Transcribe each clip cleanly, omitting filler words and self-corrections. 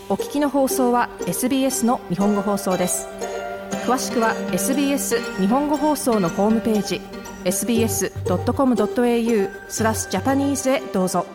お聞きの放送は SBS の日本語放送です。詳しくは SBS 日本語放送のホームページ sbs.com.au/japanese へどうぞ。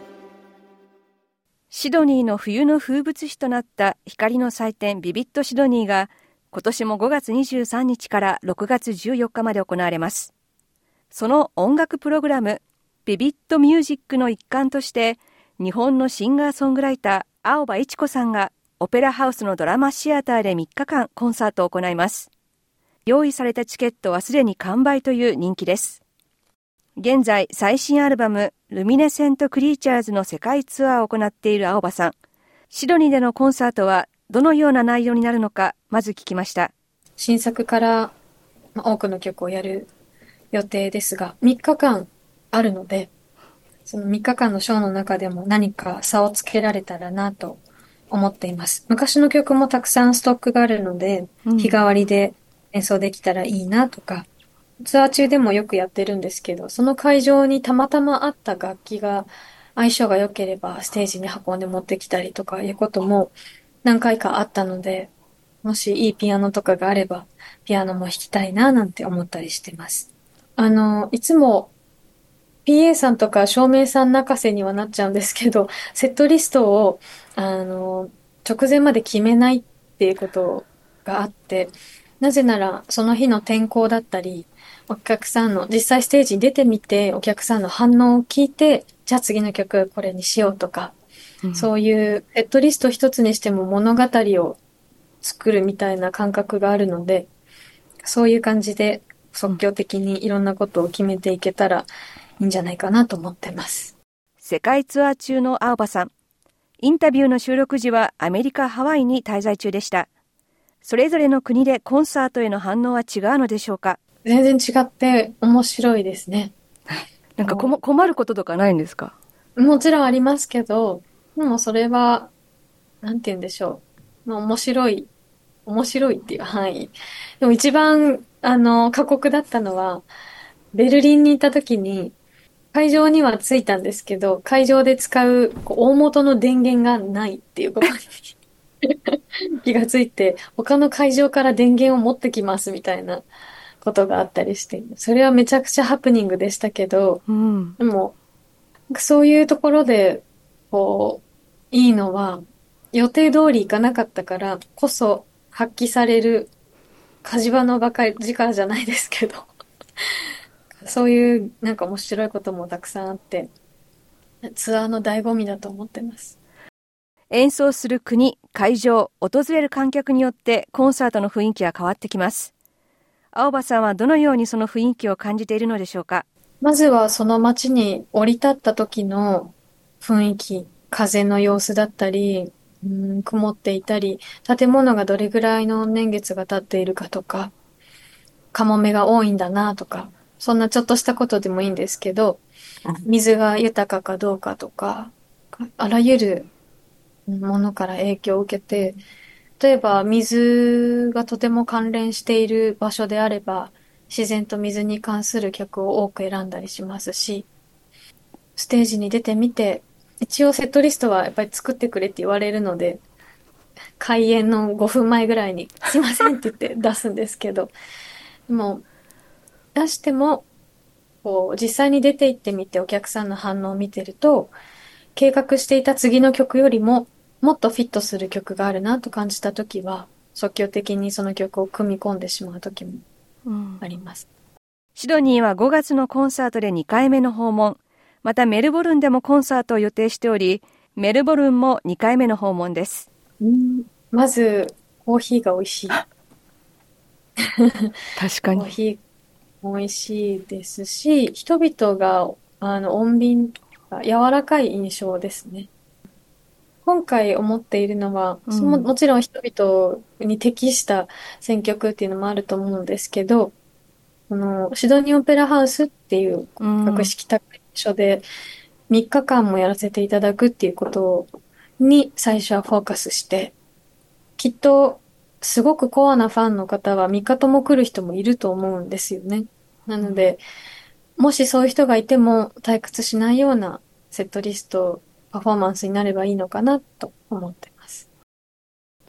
シドニーの冬の風物詩となった光の祭典ビビットシドニーが今年も5月23日から6月14日まで行われます。その音楽プログラムビビットミュージックの一環として日本のシンガーソングライター青葉一子さんがオペラハウスのドラマシアターで3日間コンサートを行います。用意されたチケットはすでに完売という人気です。現在最新アルバムルミネセントクリーチャーズの世界ツアーを行っている青葉さん。シドニーでのコンサートはどのような内容になるのか、まず聞きました。 新作から多くの曲をやる予定ですが、3日間あるので、その3日間のショーの中でも何か差をつけられたらなと思っています。昔の曲もたくさんストックがあるので、日替わりで演奏できたらいいなとか、ツアー中でもよくやってるんですけど、その会場にたまたまあった楽器が相性が良ければステージに運んで持ってきたりとかいうことも何回かあったので、もしいいピアノとかがあれば、ピアノも弾きたいななんて思ったりしてます。いつも PA さんとか照明さん泣かせにはなっちゃうんですけど、セットリストを、直前まで決めないっていうことがあって、なぜなら、その日の天候だったり、お客さんの、実際ステージに出てみて、お客さんの反応を聞いて、じゃあ次の曲これにしようとか、そういうセットリスト一つにしても物語を作るみたいな感覚があるので、そういう感じで即興的にいろんなことを決めていけたらいいんじゃないかなと思ってます。 世界ツアー中の青葉さん。インタビューの収録時はアメリカ・ハワイに滞在中でした。それぞれの国でコンサートへの反応は違うのでしょうか？ 全然違って面白いですね。 なんか困ることとかないんですか？ もちろんありますけど、でもそれは、なんて言うんでしょう。面白いっていう範囲。でも一番、過酷だったのは、ベルリンに行った時に、会場には着いたんですけど、会場で使う大元の電源がないっていうことに気がついて、他の会場から電源を持ってきますみたいなことがあったりして、それはめちゃくちゃハプニングでしたけど、でも、そういうところで、いいのは、予定通り行かなかったからこそ発揮される火事場の力じゃないですけど、そういうなんか面白いこともたくさんあって、ツアーの醍醐味だと思ってます。 演奏する国、会場、訪れる観客によってコンサートの雰囲気は変わってきます。青葉さんはどのようにその雰囲気を感じているのでしょうか？ まずはその街に降り立った時の雰囲気、風の様子だったり、曇っていたり、建物がどれぐらいの年月が経っているかとか、カモメが多いんだなとか、そんなちょっとしたことでもいいんですけど、水が豊かかどうかとか、あらゆるものから影響を受けて、例えば水がとても関連している場所であれば、自然と水に関する曲を多く選んだりしますし、ステージに出てみて、一応セットリストはやっぱり作ってくれって言われるので、開演の5分前ぐらいに、すいませんって言って出すんですけど、でも出しても、実際に出て行ってみてお客さんの反応を見てると、計画していた次の曲よりも、もっとフィットする曲があるなと感じたときは、即興的にその曲を組み込んでしまうときもあります。 シドニーは5月のコンサートで2回目の訪問。またメルボルンでもコンサートを予定しており、メルボルンも2回目の訪問です。 まず、コーヒーが美味しい。 確かに。 コーヒー美味しいですし、人々が、穏便が柔らかい印象ですね。今回思っているのは、もちろん人々に適した選曲っていうのもあると思うんですけど、シドニーオペラハウスっていう格式高い場所で3日間もやらせていただくっていうことに最初はフォーカスして、きっとすごくコアなファンの方は3日とも来る人もいると思うんですよね。なので、もしそういう人がいても退屈しないようなセットリスト、パフォーマンスになればいいのかなと思ってます。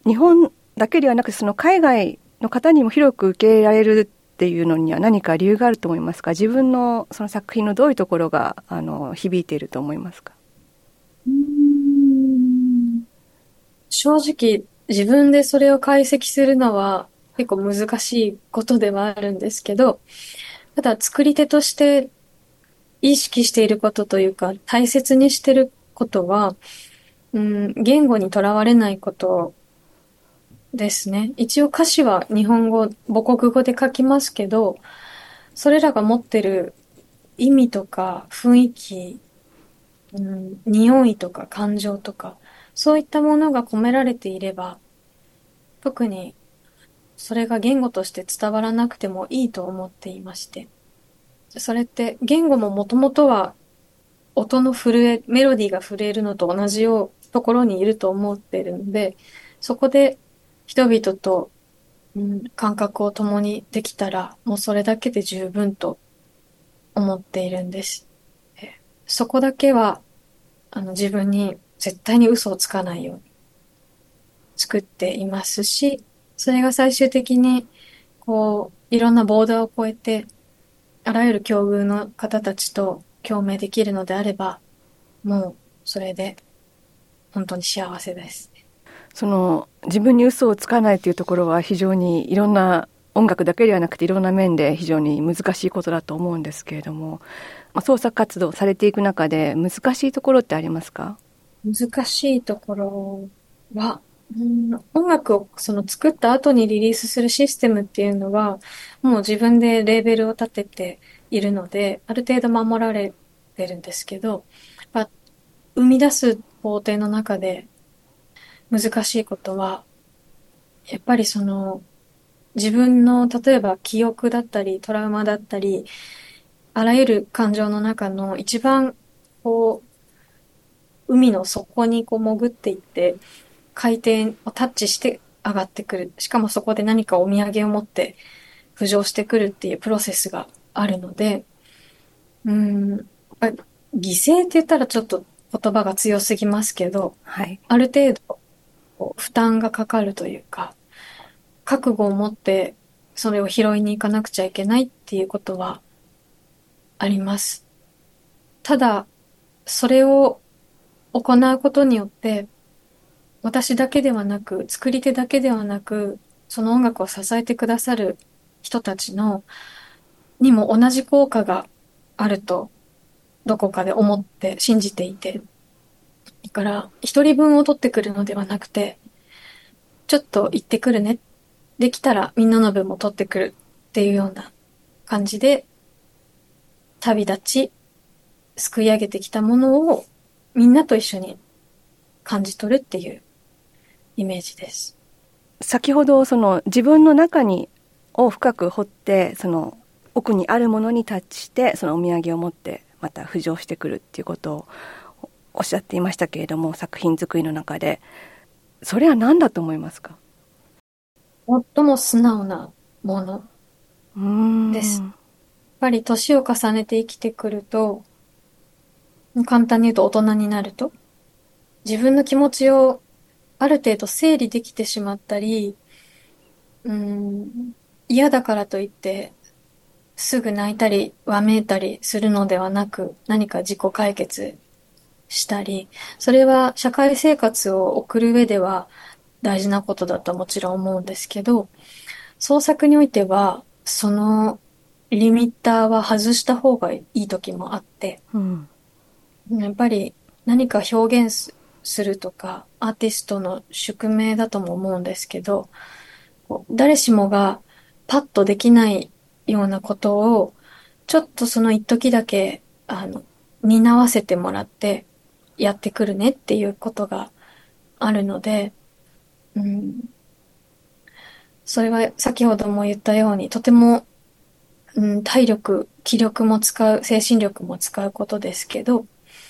日本だけではなくその海外の方にも広く受け入れられるっていうのには何か理由があると思いますか？自分のその作品のどういうところが響いていると思いますか？ うーん正直、自分でそれを解析するのは結構難しいことではあるんですけど、ただ作り手として意識していることというか、大切にしていることは、言語にとらわれないことですね。一応歌詞は日本語、母国語で書きますけど、それらが持ってる意味とか雰囲気、匂いとか感情とか、そういったものが込められていれば、特にそれが言語として伝わらなくてもいいと思っていまして。それって言語ももともとは音の震え、メロディーが震えるのと同じようところにいると思っているので、そこで人々と、感覚を共にできたら、もうそれだけで十分と思っているんです。そこだけは、自分に絶対に嘘をつかないように作っていますし、それが最終的に、いろんなボーダーを越えて、あらゆる境遇の方たちと共鳴できるのであれば、もう、それで、本当に幸せです。 その自分に嘘をつかないというところは非常にいろんな音楽だけではなくていろんな面で非常に難しいことだと思うんですけれども、創作活動されていく中で難しいところってありますか？ 難しいところは、音楽を作った後にリリースするシステムっていうのは、もう自分でレーベルを立てているので、ある程度守られてるんですけど、生み出す工程の中で難しいことは、やっぱり自分の例えば記憶だったりトラウマだったり、あらゆる感情の中の一番こ海の底に潜っていって、海底をタッチして上がってくる。しかもそこで何かお土産を持って浮上してくるっていうプロセスがあるので、うん、犠牲って言ったらちょっと言葉が強すぎますけど、 はい。 ある程度負担がかかるというか、覚悟を持ってそれを拾いに行かなくちゃいけないっていうことはあります。ただ、それを行うことによって、私だけではなく、作り手だけではなく、その音楽を支えてくださる人たちにも同じ効果があると、どこかで思って信じていて。だから、一人分を取ってくるのではなくて、ちょっと行ってくるね。できたらみんなの分も取ってくるっていうような感じで、旅立ち、すくい上げてきたものをみんなと一緒に感じ取るっていうイメージです。 先ほどその自分の中にを深く掘ってその奥にあるものにタッチしてそのお土産を持ってまた浮上してくるっていうことをおっしゃっていましたけれども、作品作りの中でそれは何だと思いますか？ 最も素直なものです。やっぱり年を重ねて生きてくると、簡単に言うと大人になると、自分の気持ちをある程度整理できてしまったり、うーん、嫌だからといって、すぐ泣いたり、わめいたりするのではなく、何か自己解決したり、それは社会生活を送る上では大事なことだとはもちろん思うんですけど、創作においては、そのリミッターは外した方がいい時もあって、やっぱり何か表現するとか、アーティストの宿命だとも思うんですけど、誰しもがパッとできないようなことを、ちょっとその一時だけ、担わせてもらってやってくるねっていうことがあるので、うん、それは先ほども言ったように、とても、体力、気力も使う、精神力も使うことですけど、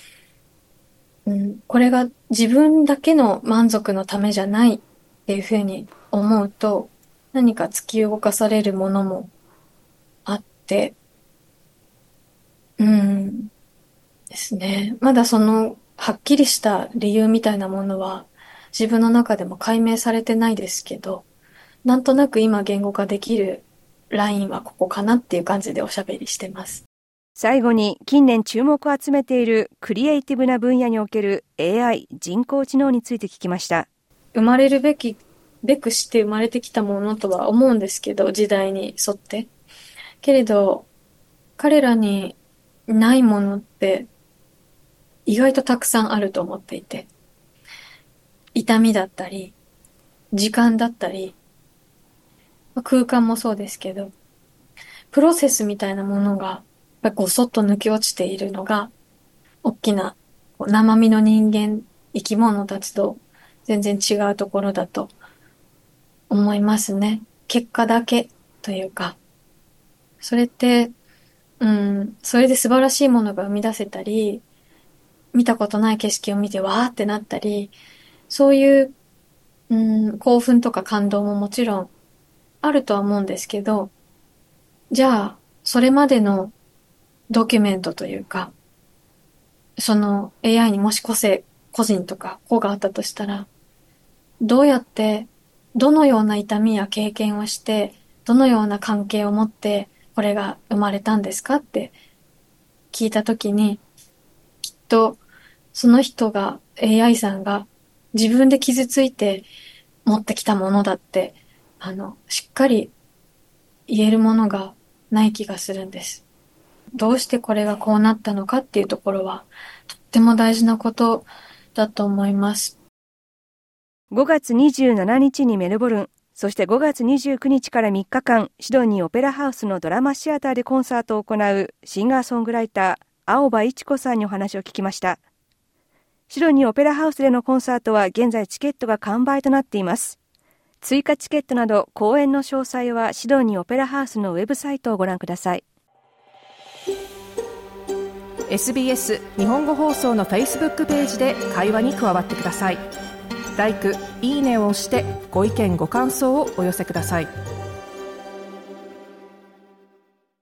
これが自分だけの満足のためじゃないっていうふうに思うと、何か突き動かされるものもあって、ですね。まだはっきりした理由みたいなものは自分の中でも解明されてないですけど、なんとなく今言語化できるラインはここかなっていう感じでおしゃべりしてます。 最後に近年注目を集めているクリエイティブな分野における AI 人工知能について聞きました。 生まれるべくして生まれてきたものとは思うんですけど、時代に沿って。けれど、彼らにないものって意外とたくさんあると思っていて、痛みだったり、時間だったり、空間もそうですけど、プロセスみたいなものが、やっぱりごそっと抜け落ちているのが、大きな生身の人間、生き物たちと全然違うところだと思いますね。結果だけというか、それって、それで素晴らしいものが生み出せたり、見たことない景色を見てわーってなったり、そういう、興奮とか感動ももちろんあるとは思うんですけど、じゃあ、それまでのドキュメントというか、その AI にもし個人とか個があったとしたら、どうやって、どのような痛みや経験をして、どのような関係を持って、これが生まれたんですかって聞いたときに、きっと、その人が、AI さんが自分で傷ついて持ってきたものだって、しっかり言えるものがない気がするんです。どうしてこれがこうなったのかっていうところは、とっても大事なことだと思います。 5月27日にメルボルン、そして5月29日から3日間、シドニーオペラハウスのドラマシアターでコンサートを行うシンガーソングライター、青葉一子さんにお話を聞きました。シドニーオペラハウスでのコンサートは現在チケットが完売となっています。追加チケットなど公演の詳細はシドニーオペラハウスのウェブサイトをご覧ください。 SBS 日本語放送の Facebook ページで会話に加わってください。LIKE、いいねを押してご意見ご感想をお寄せください。